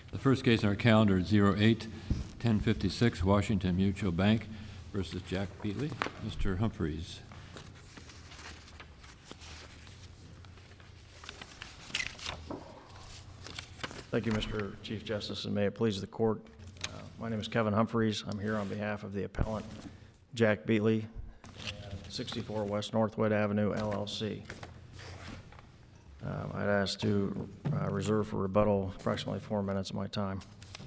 The first case on our calendar is 08-1056 Washington Mutual Bank versus Jack Beatley. Mr. Humphreys. Thank you, Mr. Chief Justice, and may it please the court. My name is Kevin Humphreys. I'm here on behalf of the appellant, Jack Beatley, 64 West Northwood Avenue, LLC. I'd ask to reserve for rebuttal approximately 4 minutes of my time.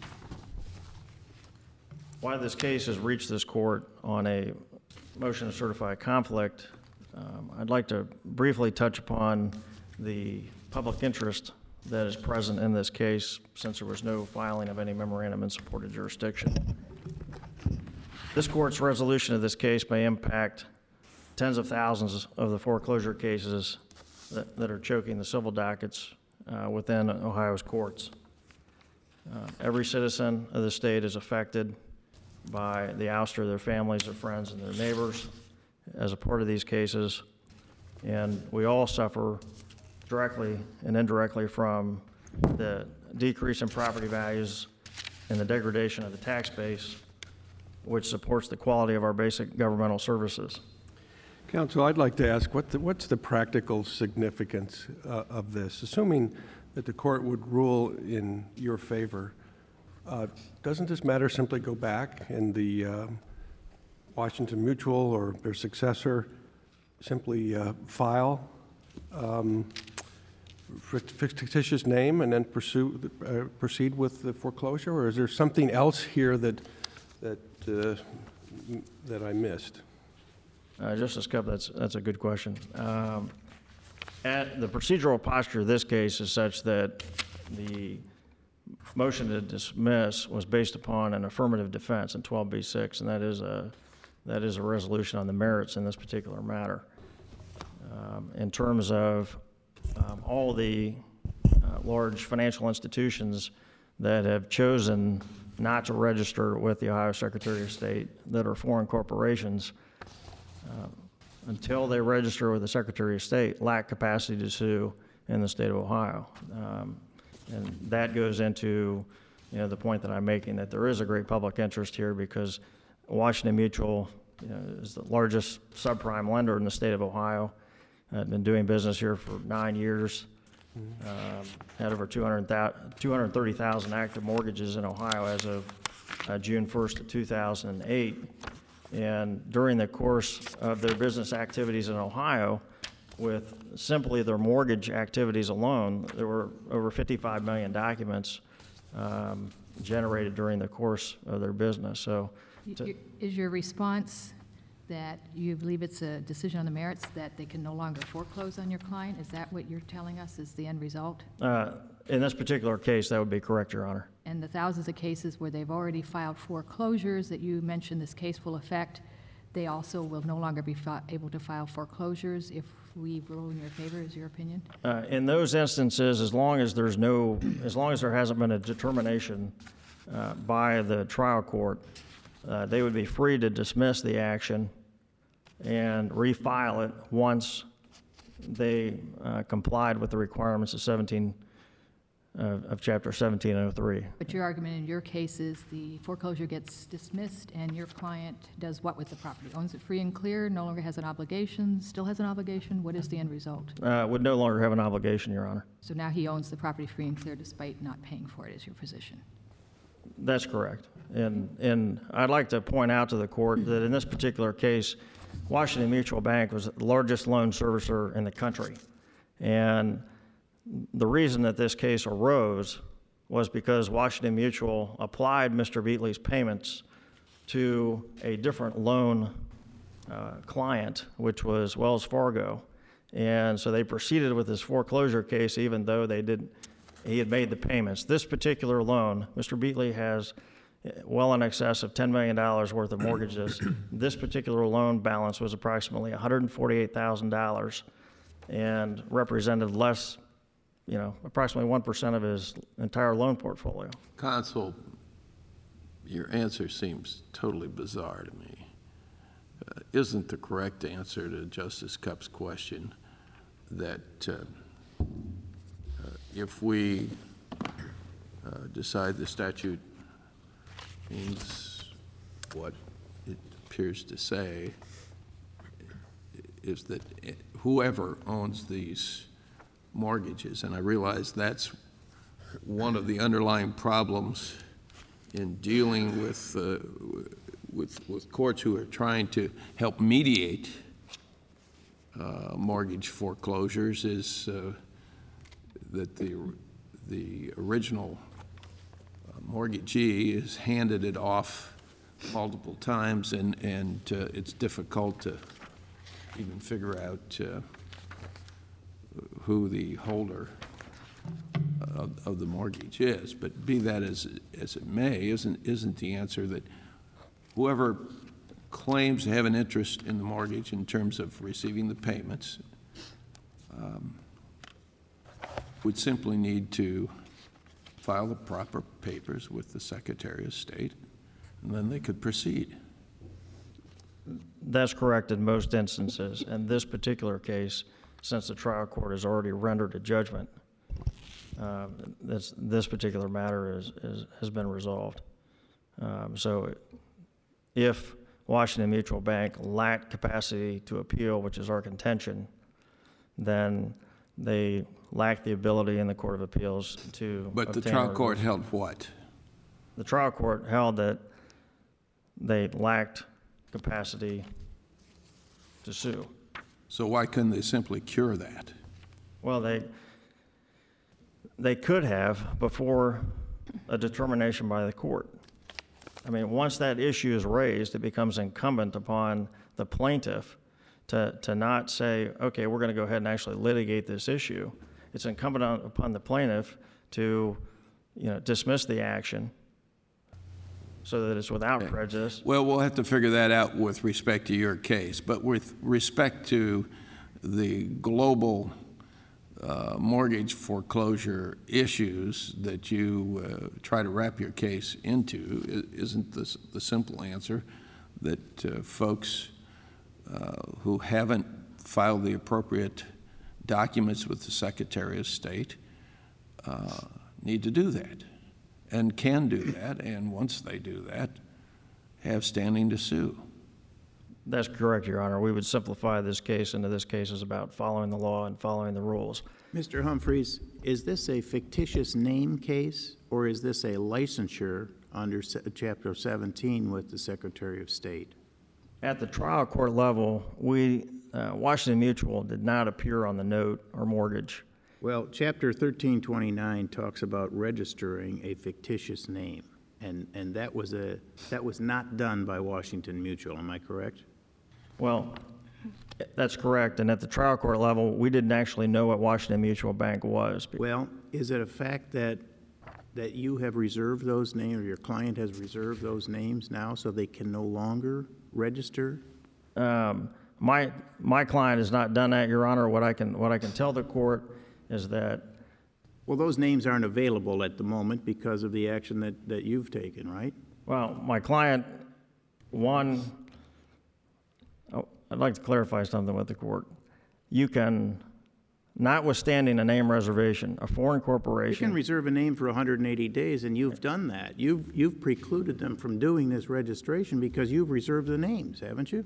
Why this case has reached this court on a motion to certify a conflict, I'd like to briefly touch upon the public interest that is present in this case, since there was no filing of any memorandum in support of jurisdiction. This court's resolution of this case may impact tens of thousands of the foreclosure cases that are choking the civil dockets within Ohio's courts. Every citizen of the state is affected by the ouster of their families, their friends, and their neighbors as a part of these cases, and we all suffer directly and indirectly from the decrease in property values and the degradation of the tax base, which supports the quality of our basic governmental services. Counsel, I'd like to ask, what's the practical significance of this? Assuming that the court would rule in your favor, doesn't this matter simply go back and the Washington Mutual or their successor simply file fictitious name and then proceed with the foreclosure, or is there something else here that I missed? Justice Cupp, that's a good question. The procedural posture of this case is such that the motion to dismiss was based upon an affirmative defense in 12b-6, and that is a resolution on the merits in this particular matter. In terms of all the large financial institutions that have chosen not to register with the Ohio Secretary of State that are foreign corporations, until they register with the Secretary of State, lack capacity to sue in the state of Ohio. And that goes into the point that I'm making, that there is a great public interest here because Washington Mutual is the largest subprime lender in the state of Ohio. I've been doing business here for 9 years. Had over 230,000 active mortgages in Ohio as of June 1st of 2008. And during the course of their business activities in Ohio, with simply their mortgage activities alone, there were over 55 million documents generated during the course of their business. So, is your response that you believe it's a decision on the merits that they can no longer foreclose on your client? Is that what you're telling us is the end result? In this particular case, that would be correct, Your Honor. And the thousands of cases where they've already filed foreclosures that you mentioned this case will affect, they also will no longer be able to file foreclosures if we rule in your favor, is your opinion? In those instances, as long as there hasn't been a determination by the trial court, they would be free to dismiss the action and refile it once they complied with the requirements of Chapter 1703. But your argument in your case is the foreclosure gets dismissed and your client does what with the property? Owns it free and clear, no longer has an obligation, still has an obligation? What is the end result? Would no longer have an obligation, Your Honor. So now he owns the property free and clear despite not paying for it, is your position? That's correct. And I'd like to point out to the court that in this particular case, Washington Mutual Bank was the largest loan servicer in the country. And the reason that this case arose was because Washington Mutual applied Mr. Beatley's payments to a different loan client, which was Wells Fargo. And so they proceeded with this foreclosure case even though he had made the payments. This particular loan, Mr. Beatley has well in excess of $10 million worth of mortgages. This particular loan balance was approximately $148,000 and represented less, approximately 1% of his entire loan portfolio. Counsel, your answer seems totally bizarre to me. Isn't the correct answer to Justice Cupp's question that if we decide the statute means what it appears to say, is that whoever owns these mortgages, and I realize that's one of the underlying problems in dealing with courts who are trying to help mediate mortgage foreclosures, is that the original mortgagee has handed it off multiple times, and it's difficult to even figure out who the holder of the mortgage is. But be that as it may, isn't the answer that whoever claims to have an interest in the mortgage in terms of receiving the payments would simply need to file the proper papers with the Secretary of State, and then they could proceed? That's correct in most instances. In this particular case, since the trial court has already rendered a judgment, this particular matter has been resolved. So if Washington Mutual Bank lacked capacity to appeal, which is our contention, then they lack the ability in the Court of Appeals to But the obtain trial a court relief. held what? The trial court held that they lacked capacity to sue. So why couldn't they simply cure that? Well, they could have before a determination by the court. I mean, once that issue is raised, it becomes incumbent upon the plaintiff to not say, okay, we're going to go ahead and actually litigate this issue. It's incumbent upon the plaintiff to, dismiss the action so that it's without prejudice. Well, we'll have to figure that out with respect to your case. But with respect to the global mortgage foreclosure issues that you try to wrap your case into, isn't this the simple answer that folks who haven't filed the appropriate documents with the Secretary of State need to do that and can do that, and once they do that, have standing to sue? That's correct, Your Honor. We would simplify this case into this case is about following the law and following the rules. Mr. Humphreys, is this a fictitious name case, or is this a licensure under Chapter 17 with the Secretary of State? At the trial court level, Washington Mutual did not appear on the note or mortgage. Well, Chapter 1329 talks about registering a fictitious name, and that was not done by Washington Mutual. Am I correct? Well, that's correct. And at the trial court level, we didn't actually know what Washington Mutual Bank was. Well, is it a fact that you have reserved those names, or your client has reserved those names now, so they can no longer register? My client has not done that, Your Honor. What I can tell the court is that. Well, those names aren't available at the moment because of the action that you've taken, right? Well, my client, I'd like to clarify something with the court. You can, notwithstanding a name reservation, a foreign You corporation. can reserve a name for 180 days, and you've done that. You've precluded them from doing this registration because you've reserved the names, haven't you?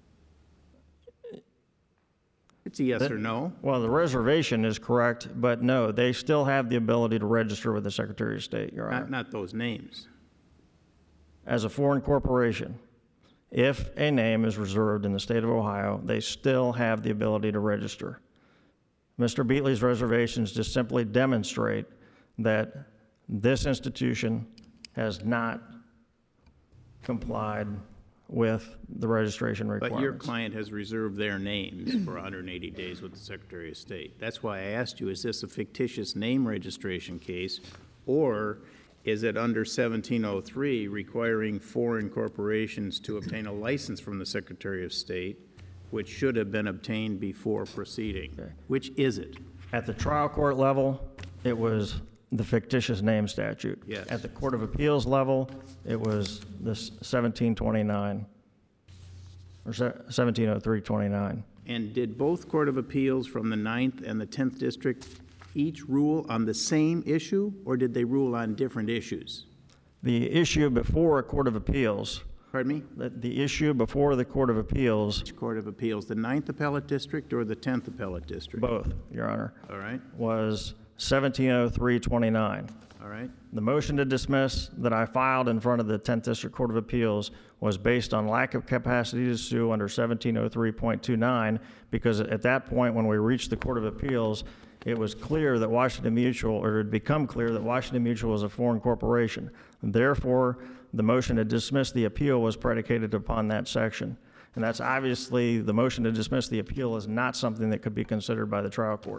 It's a yes or no. Well, the reservation is correct, but no, they still have the ability to register with the Secretary of State, Your Honor. Not those names. As a foreign corporation, if a name is reserved in the state of Ohio, they still have the ability to register. Mr. Beatley's reservations just simply demonstrate that this institution has not complied with the registration requirements. But your client has reserved their names for 180 days with the Secretary of State. That's why I asked you, is this a fictitious name registration case, or is it under 1703 requiring foreign corporations to obtain a license from the Secretary of State, which should have been obtained before proceeding? Okay. Which is it? At the trial court level, it was the fictitious name statute. Yes. At the Court of Appeals level, it was this 1729, or 1703-29. And did both Court of Appeals from the 9th and the 10th District each rule on the same issue, or did they rule on different issues? The issue before a court of appeals, Pardon me? the issue before the Court of Appeals, Which Court of Appeals, the 9th Appellate District or the 10th Appellate District? both, Your Honor, All right, was 1703-29. all right. The motion to dismiss that I filed in front of the 10th District Court of Appeals was based on lack of capacity to sue under 1703.29, because at that point, when we reached the Court of Appeals, it was clear that Washington Mutual, or it had become clear that Washington Mutual was a foreign corporation. Therefore, the motion to dismiss the appeal was predicated upon that section. And that's obviously, the motion to dismiss the appeal is not something that could be considered by the trial court.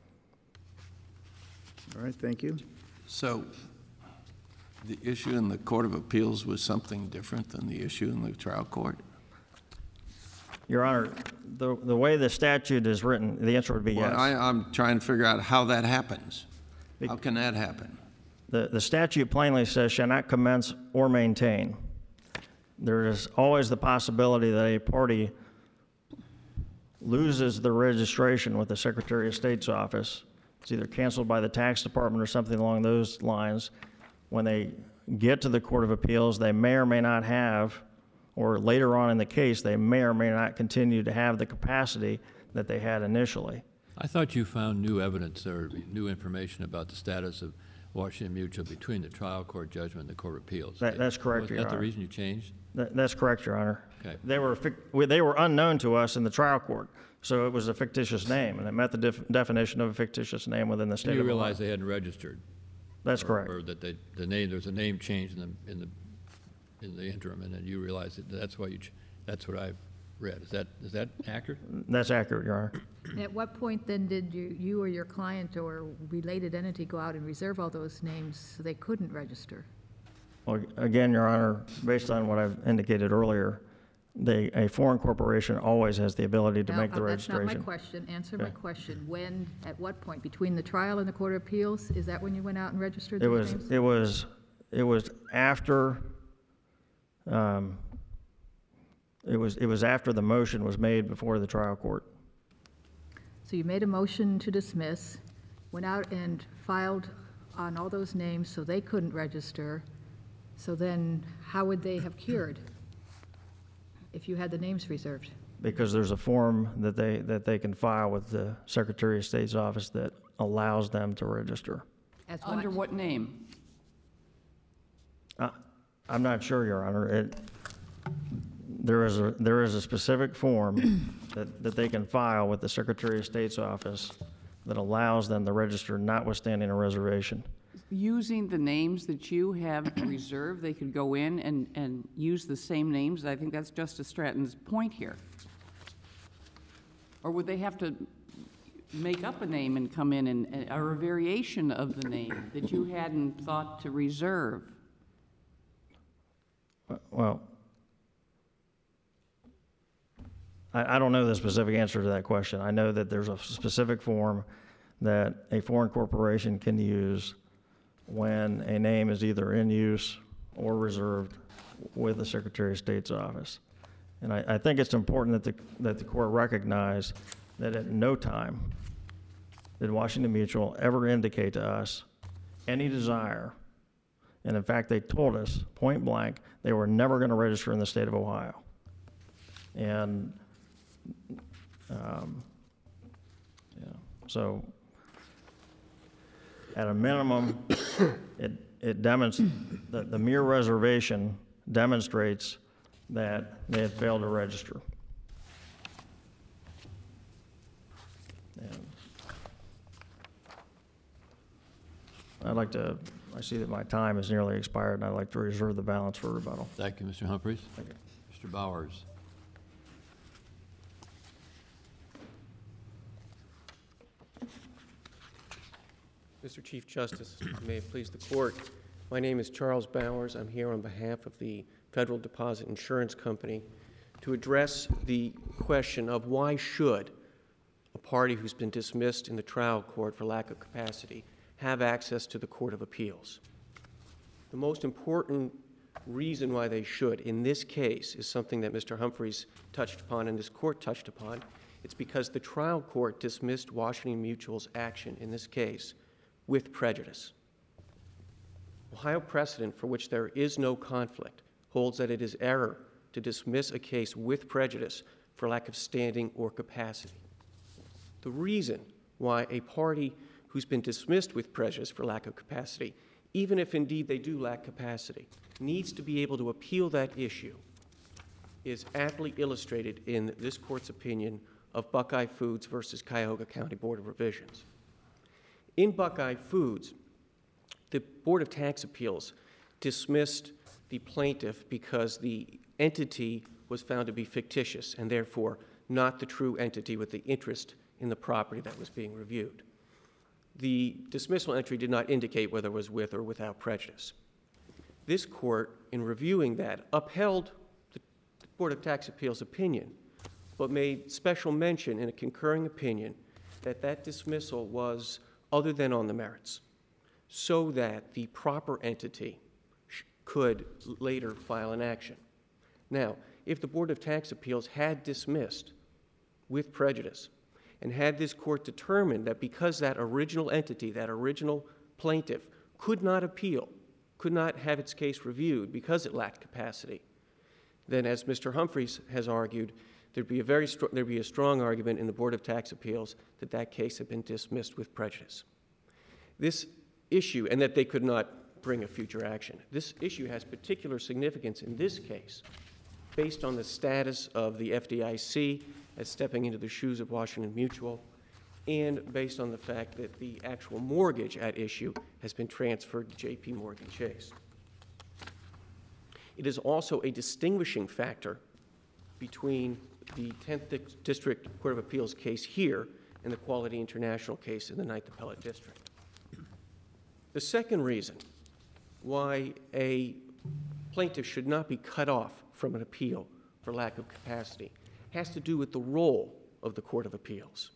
All right, thank you. So the issue in the Court of Appeals was something different than the issue in the trial court? Your Honor, the way the statute is written, the answer would be yes. Well, I'm trying to figure out how that happens. How can that happen? The statute plainly says shall not commence or maintain. There is always the possibility that a party loses the registration with the Secretary of State's office. It's either canceled by the tax department or something along those lines. When they get to the Court of Appeals, they may or may not have, or later on in the case, they may or may not continue to have the capacity that they had initially. I thought you found new evidence or new information about the status of Washington Mutual between the trial court judgment and the Court of Appeals. That's correct, Your Was that the Honor. reason you changed? That's correct, Your Honor. Okay. They were unknown to us in the trial court, so it was a fictitious name, and it met the definition of a fictitious name within the state You of Ohio. realized they hadn't registered? That's correct. Or that the name, there's a name change in the interim, and then you realized that that's why that's what I read. Is that accurate? That's accurate, Your Honor. At what point then did you or your client or related entity go out and reserve all those names so they couldn't register? Well, again, Your Honor, based on what I've indicated earlier, a foreign corporation always has the ability to make the registration. That's not my question. Answer my Okay. question. When, at what point, between the trial and the Court of Appeals, is that when you went out and registered It those was, names? it was after, it was after the motion was made before the trial court. So you made a motion to dismiss, went out and filed on all those names so they couldn't register. So then how would they have cured if you had the names reserved? Because there's a form that they can file with the Secretary of State's office that allows them to register. As Under what name? I'm not sure, Your Honor. There is a specific form that they can file with the Secretary of State's office that allows them to register notwithstanding a reservation. Using the names that you have reserved, they could go in and use the same names? I think that's Justice Stratton's point here. Or would they have to make up a name and come in or a variation of the name that you hadn't thought to reserve? Well, I don't know the specific answer to that question. I know that there's a specific form that a foreign corporation can use when a name is either in use or reserved with the Secretary of State's office. And I think it's important that the court recognize that at no time did Washington Mutual ever indicate to us any desire, and in fact, they told us point blank they were never going to register in the state of Ohio. And so at a minimum, it demonstrates that the mere reservation demonstrates that they had failed to register. And I see that my time has nearly expired, and I'd like to reserve the balance for rebuttal. Thank you, Mr. Humphreys. Thank you. Mr. Bowers. Mr. Chief Justice, may it please the court, my name is Charles Bowers. I'm here on behalf of the Federal Deposit Insurance Company to address the question of why should a party who's been dismissed in the trial court for lack of capacity have access to the Court of Appeals. The most important reason why they should in this case is something that Mr. Humphreys touched upon and this court touched upon, It's because the trial court dismissed Washington Mutual's action in this case with prejudice. Ohio precedent for which there is no conflict holds that it is error to dismiss a case with prejudice for lack of standing or capacity. The reason why a party who's been dismissed with prejudice for lack of capacity, even if indeed they do lack capacity, needs to be able to appeal that issue is aptly illustrated in this court's opinion of Buckeye Foods versus Cuyahoga County Board of Revisions. In Buckeye Foods, the Board of Tax Appeals dismissed the plaintiff because the entity was found to be fictitious and therefore not the true entity with the interest in the property that was being reviewed. The dismissal entry did not indicate whether it was with or without prejudice. This court, in reviewing that, upheld the Board of Tax Appeals' opinion, but made special mention in a concurring opinion that that dismissal was other than on the merits, so that the proper entity could later file an action. Now, if the Board of Tax Appeals had dismissed with prejudice and had this court determined that because that original entity, that original plaintiff, could not appeal, could not have its case reviewed because it lacked capacity, then as Mr. Humphreys has argued, there'd be a strong argument in the Board of Tax Appeals that that case had been dismissed with prejudice. This issue, and that they could not bring a future action. This issue has particular significance in this case based on the status of the FDIC as stepping into the shoes of Washington Mutual, and based on the fact that the actual mortgage at issue has been transferred to J.P. Morgan Chase. It is also a distinguishing factor between the 10th District Court of Appeals case here and the Quality International case in the 9th Appellate District. The second reason why a plaintiff should not be cut off from an appeal for lack of capacity has to do with the role of the Court of Appeals.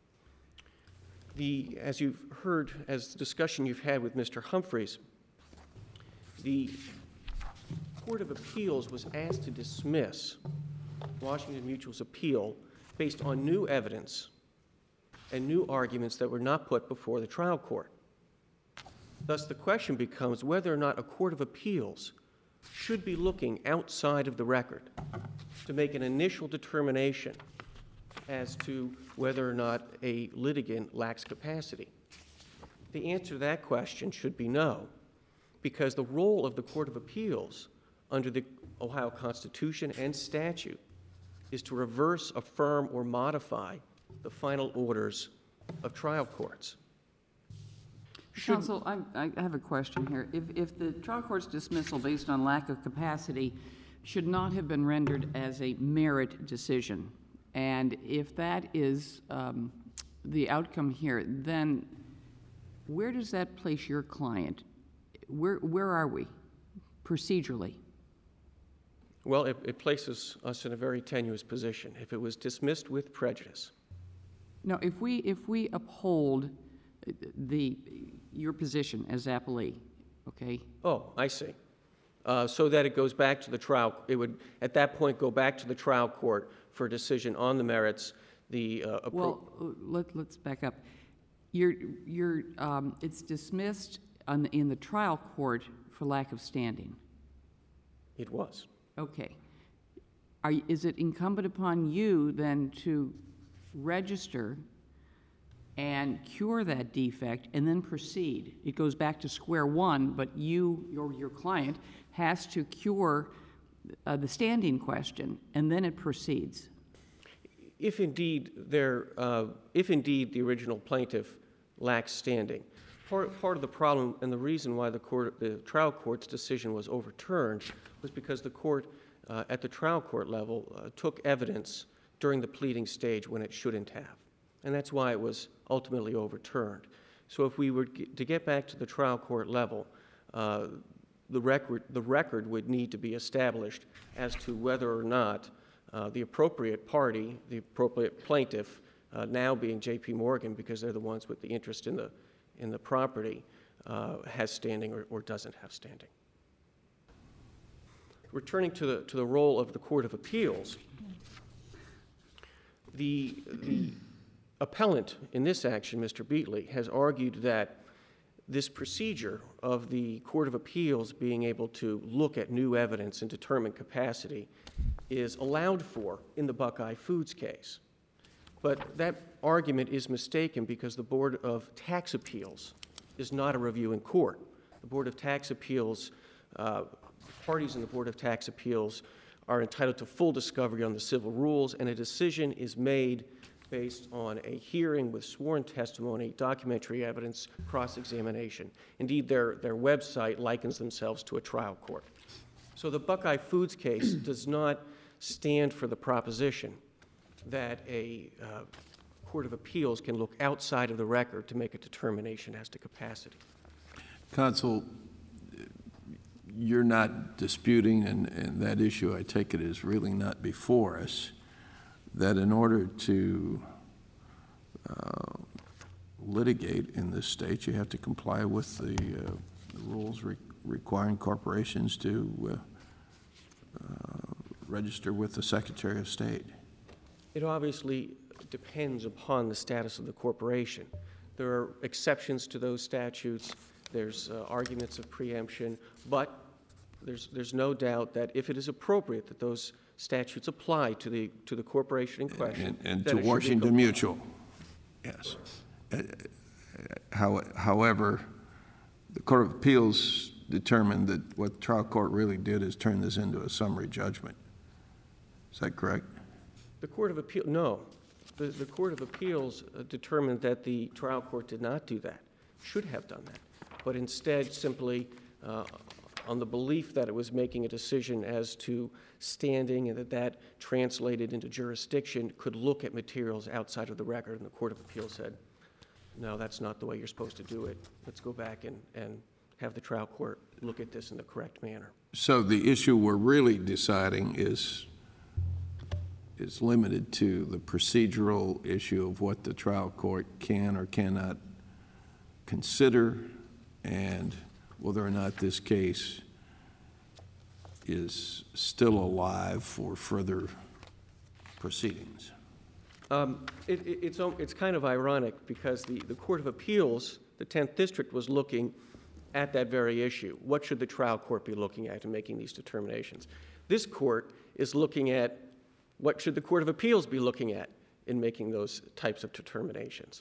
As you've heard, as the discussion you've had with Mr. Humphreys, the Court of Appeals was asked to dismiss Washington Mutual's appeal based on new evidence and new arguments that were not put before the trial court. Thus, the question becomes whether or not a Court of Appeals should be looking outside of the record to make an initial determination as to whether or not a litigant lacks capacity. The answer to that question should be no, because the role of the Court of Appeals under the Ohio Constitution and statute is to reverse, affirm, or modify the final orders of trial courts. Counsel, I have a question here. If the trial court's dismissal based on lack of capacity should not have been rendered as a merit decision, and if that is the outcome here, then where does that place your client? Where are we procedurally? Well, it places us in a very tenuous position. If it was dismissed with prejudice. No, if we uphold your position as appellee, okay? Oh, I see. So that it goes back to the trial, it would at that point go back to the trial court for a decision on the merits. Well, let's back up. It's dismissed in the trial court for lack of standing. It was. Okay. Is it incumbent upon you then to register and cure that defect and then proceed? It goes back to square one, but your client has to cure the standing question, and then it proceeds. If indeed the original plaintiff lacks standing, part of the problem and the reason why the trial court's decision was overturned was because the court at the trial court level took evidence during the pleading stage when it shouldn't have. And that's why it was ultimately overturned. So if we were to get back to the trial court level, the record would need to be established as to whether or not the appropriate party, the appropriate plaintiff, now being J.P. Morgan, because they're the ones with the interest in the property, has standing or doesn't have standing. Returning to the role of the Court of Appeals, The appellant in this action, Mr. Beatley, has argued that this procedure of the Court of Appeals being able to look at new evidence and determine capacity is allowed for in the Buckeye Foods case. But that argument is mistaken because the Board of Tax Appeals is not a reviewing court. The Board of Tax Appeals, parties in the Board of Tax Appeals are entitled to full discovery on the civil rules, and a decision is made based on a hearing with sworn testimony, documentary evidence, cross-examination. Indeed, their website likens themselves to a trial court. So the Buckeye Foods case does not stand for the proposition that a Court of Appeals can look outside of the record to make a determination as to capacity. Counsel, you're not disputing, and that issue, I take it, is really not before us, that in order to litigate in this state, you have to comply with the rules requiring corporations to register with the Secretary of State. It obviously depends upon the status of the corporation. There are exceptions to those statutes. There's arguments of preemption, but there's no doubt that if it is appropriate that those statutes apply to the corporation in question. And to Washington Mutual, yes. However, the Court of Appeals determined that what the trial court really did is turn this into a summary judgment. Is that correct? The Court of Appeals, no. The Court of Appeals determined that the trial court did not do that, should have done that, but instead simply on the belief that it was making a decision as to standing and that translated into jurisdiction could look at materials outside of the record, and the Court of Appeals said, no, that's not the way you're supposed to do it. Let's go back and have the trial court look at this in the correct manner. So the issue we're really deciding is limited to the procedural issue of what the trial court can or cannot consider, and whether or not this case is still alive for further proceedings. It's kind of ironic because the Court of Appeals, the 10th District, was looking at that very issue. What should the trial court be looking at in making these determinations? This court is looking at what should the Court of Appeals be looking at in making those types of determinations.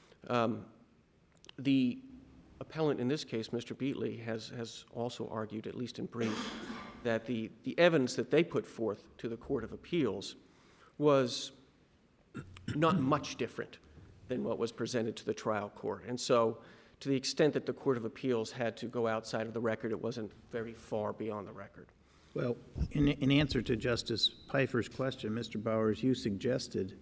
The appellant in this case, Mr. Beatley, has also argued, at least in brief, that the evidence that they put forth to the Court of Appeals was not much different than what was presented to the trial court. And so to the extent that the Court of Appeals had to go outside of the record, it wasn't very far beyond the record. Well, in answer to Justice Pfeiffer's question, Mr. Bowers, you suggested,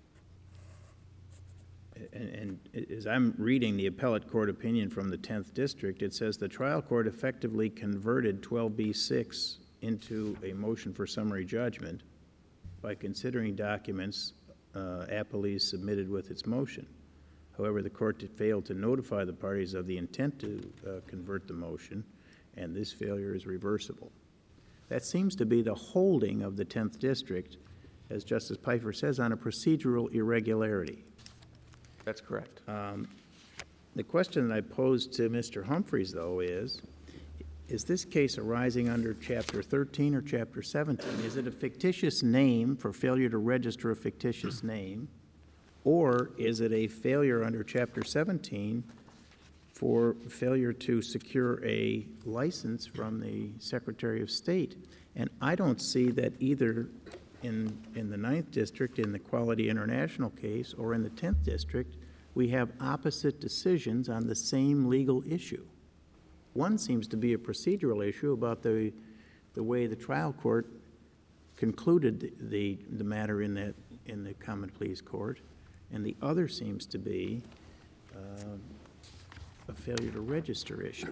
and as I'm reading the appellate court opinion from the 10th District, it says the trial court effectively converted 12b-6 into a motion for summary judgment by considering documents appellees submitted with its motion. However, the court failed to notify the parties of the intent to convert the motion, and this failure is reversible. That seems to be the holding of the 10th District, as Justice Pfeiffer says, on a procedural irregularity. That's correct. The question that I posed to Mr. Humphreys, though, is this case arising under Chapter 13 or Chapter 17? Is it a fictitious name for failure to register a fictitious name, or is it a failure under Chapter 17 for failure to secure a license from the Secretary of State? And I don't see that either in the 9th District, in the Quality International case, or in the 10th District, we have opposite decisions on the same legal issue. One seems to be a procedural issue about the way the trial court concluded the matter in the Common Pleas Court, and the other seems to be a failure to register issue.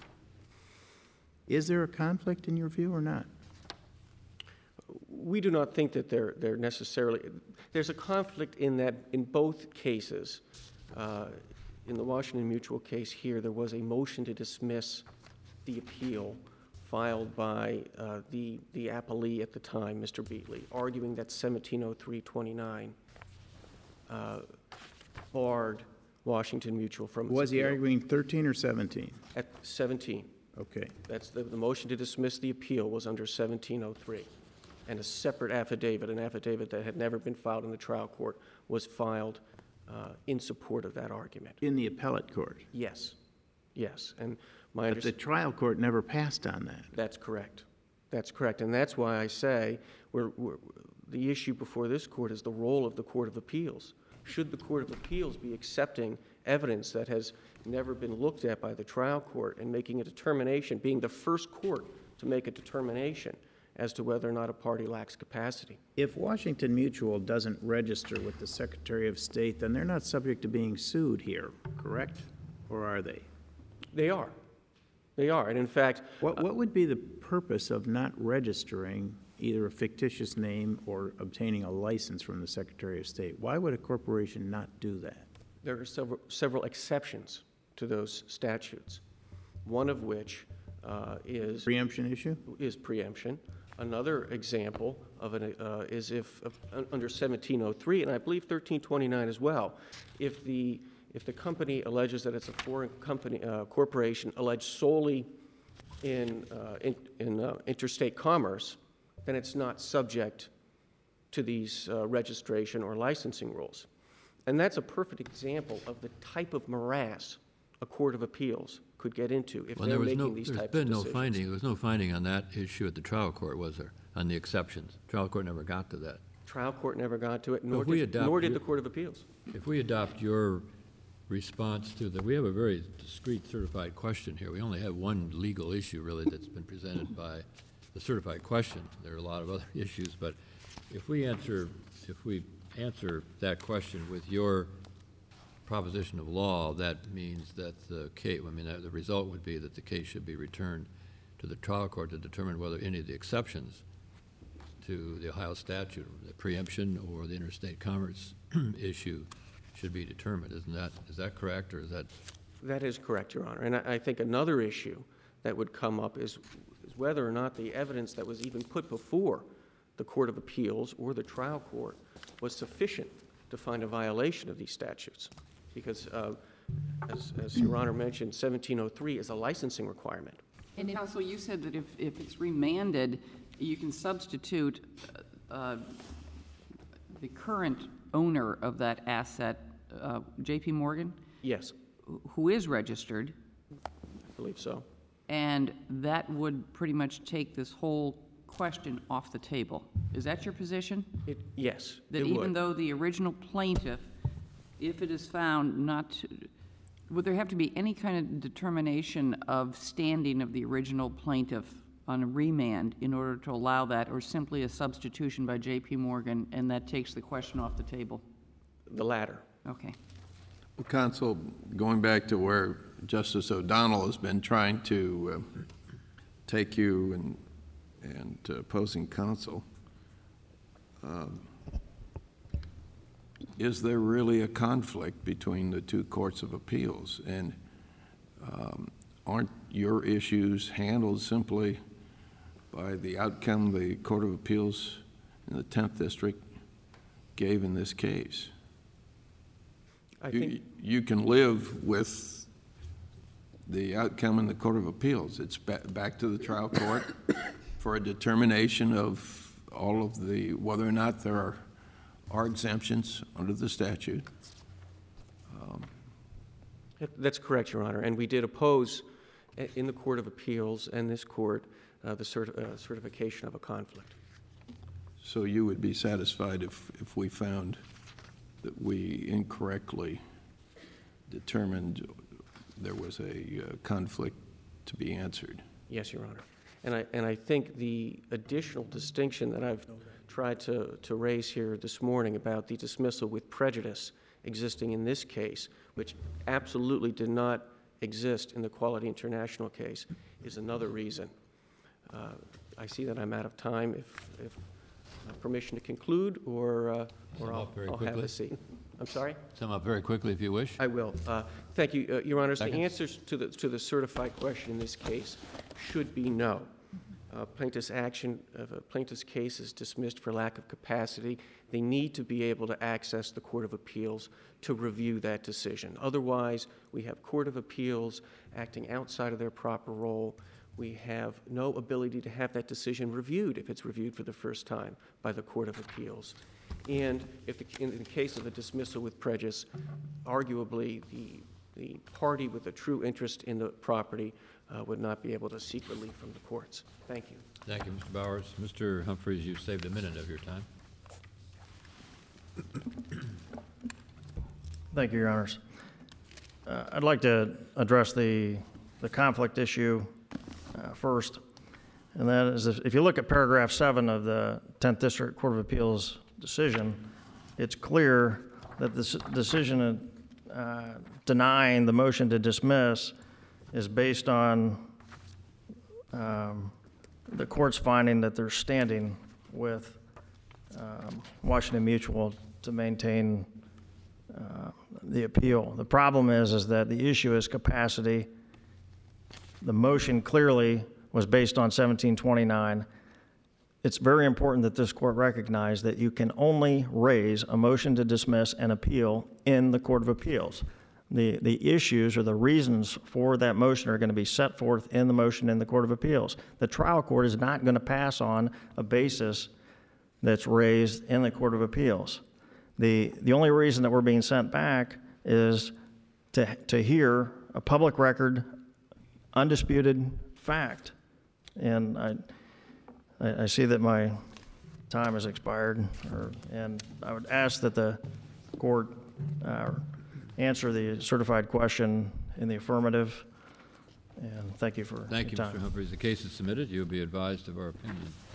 Is there a conflict in your view or not? We do not think that they're necessarily. There's a conflict in that in both cases. In the Washington Mutual case here, there was a motion to dismiss the appeal filed by the appellee at the time, Mr. Beatley, arguing that 1703-29 barred Washington Mutual from its Was he appeal. arguing 13 or 17? At 17. Okay. That's the motion to dismiss the appeal was under 1703. And a separate affidavit, an affidavit that had never been filed in the trial court, was filed in support of that argument. In the appellate court? Yes, yes. And my But the understanding, trial court never passed on that. that's correct. That's correct. And that's why I say the issue before this court is the role of the Court of Appeals. Should the Court of Appeals be accepting evidence that has never been looked at by the trial court and making a determination, being the first court to make a determination as to whether or not a party lacks capacity? If Washington Mutual doesn't register with the Secretary of State, then they're not subject to being sued here, correct? Or are they? They are. They are. And in fact, What would be the purpose of not registering either a fictitious name or obtaining a license from the Secretary of State? Why would a corporation not do that? there are several exceptions to those statutes, one of which is Preemption issue? preemption. Another example of is if under 1703, and I believe 1329 as well, if the company alleges that it's a foreign company corporation alleged solely in interstate commerce, then it's not subject to these registration or licensing rules. And that's a perfect example of the type of morass a court of appeals could get into if they're making these types of decisions. There was no finding on that issue at the trial court, was there, on the exceptions? Trial court never got to that. Trial court never got to it, nor If we did adopt the Court of Appeals. If we adopt your response to we have a very discrete certified question here. We only have one legal issue, really, that's been presented by the certified question. There are a lot of other issues, but if we answer that question with your proposition of law, that means that the result would be that the case should be returned to the trial court to determine whether any of the exceptions to the Ohio statute, the preemption or the interstate commerce issue, should be determined. Is that correct, or is that? That is correct, Your Honor. And I think another issue that would come up is whether or not the evidence that was even put before the Court of Appeals or the trial court was sufficient to find a violation of these statutes. Because, as Your Honor mentioned, 1703 is a licensing requirement. And Counsel, you said that if it's remanded, you can substitute the current owner of that asset, J.P. Morgan, Yes, who is registered, I believe so. and that would pretty much take this whole question off the table. Is that your position? Yes, That it even would. though the original plaintiff, if it is found not to, would there have to be any kind of determination of standing of the original plaintiff on a remand in order to allow that, or simply a substitution by J.P. Morgan, and that takes the question off the table? The latter. Okay. Well, Counsel, going back to where Justice O'Donnell has been trying to take you and opposing counsel, is there really a conflict between the two courts of appeals? And aren't your issues handled simply by the outcome the Court of Appeals in the 10th District gave in this case? I think You can live with the outcome in the Court of Appeals. It's back to the trial court for a determination of all of whether or not there are exemptions under the statute. that's correct, Your Honor. And we did oppose in the Court of Appeals and this court the certification of a conflict. So you would be satisfied if we found that we incorrectly determined there was a conflict to be answered? Yes, Your Honor. And I think the additional distinction that I've tried to raise here this morning about the dismissal with prejudice existing in this case, which absolutely did not exist in the Quality International case, is another reason. I see that I'm out of time. If permission to conclude, or I'll have a seat. I'm sorry? Sum up very quickly, if you wish. I will. Thank you, Your Honors. Second. The answers to the certified question in this case should be no. plaintiff's action, if a plaintiff's case is dismissed for lack of capacity, they need to be able to access the Court of Appeals to review that decision. Otherwise, we have Court of Appeals acting outside of their proper role. We have no ability to have that decision reviewed if it's reviewed for the first time by the Court of Appeals. And if in the case of a dismissal with prejudice, arguably the party with a true interest in the property would not be able to seek relief from the courts. Thank you. Thank you, Mr. Bowers. Mr. Humphreys, you've saved a minute of your time. Thank you, Your Honors. I'd like to address the conflict issue first, and that is if you look at paragraph 7 of the 10th District Court of Appeals decision, it's clear that the decision denying the motion to dismiss is based on the court's finding that they're standing with Washington Mutual to maintain the appeal. The problem is that the issue is capacity. The motion clearly was based on 1729. It's very important that this court recognize that you can only raise a motion to dismiss an appeal in the Court of Appeals. The issues or the reasons for that motion are going to be set forth in the motion in the Court of Appeals. The trial court is not going to pass on a basis that's raised in the Court of Appeals. The only reason that we're being sent back is to hear a public record, undisputed fact. And I see that my time has expired, and I would ask that the court answer the certified question in the affirmative. And thank you for your time. Thank you, Mr. Humphreys. The case is submitted. You'll be advised of our opinion.